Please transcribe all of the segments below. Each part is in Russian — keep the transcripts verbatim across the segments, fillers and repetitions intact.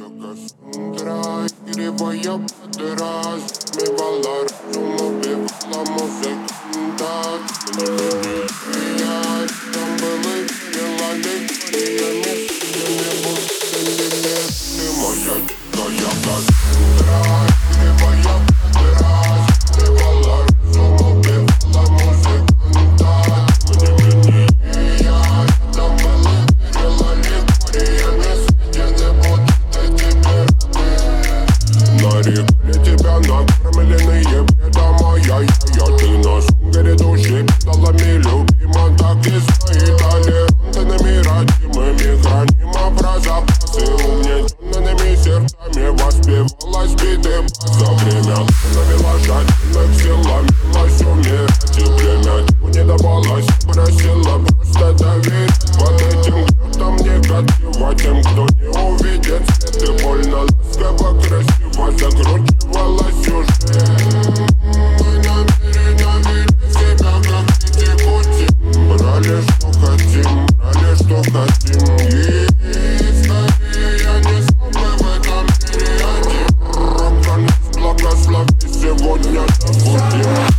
Кассандра, игривая подра, смывала разум, убивала музыканта. Мне менять, там было дела, лекциями, не будто тебе. Ты моя дикая Кассандра, игривая подра, смывала разум, убивала музыканта. Мне менять, там было дела, лекциями, не будто тебе. Нарекали тебя накормленные предомая. Я, ты на сунгере души педалами любима. Так и свои толерантными родимыми хранима про запасы. Угнетенными сердцами воспевалась биты за время. Навела жадных сил, ломилась умирать. И время тьму не давалась, просила просто доверять. Под этим гнетом негатива тем, кто не увидит свет. И больно ласково, красиво закручивала сюжет. Мы намеренно вели себя как эти пути. Брали, что хотим, брали, что хотим. И скорее не смогли в этом мире один. Рок-н-ролл благослови сегодня забудем.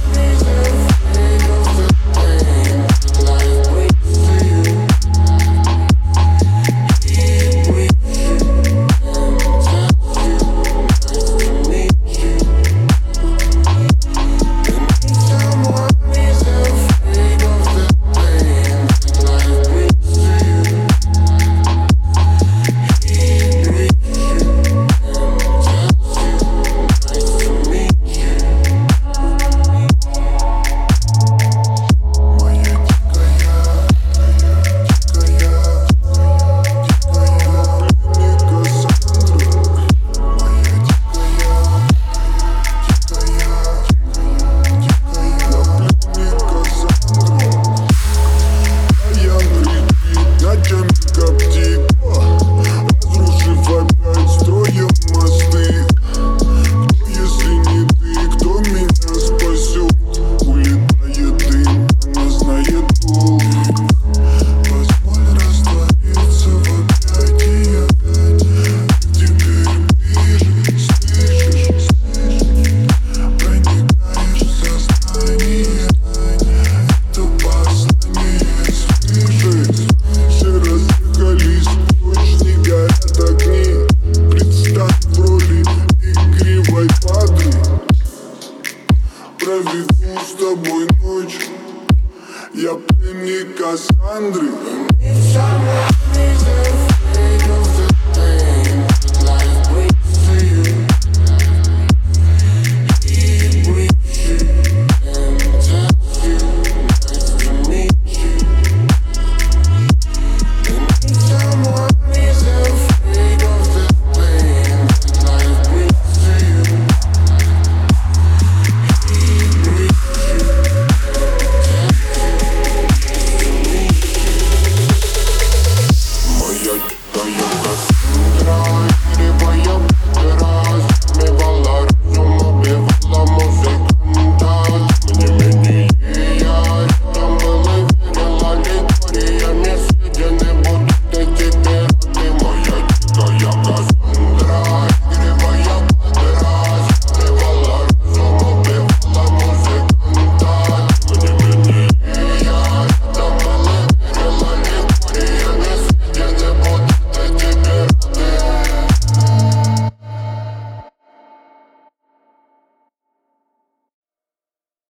Проведу с тобой ночь. Я пленник Кассандры. Моя дикая Кассандра.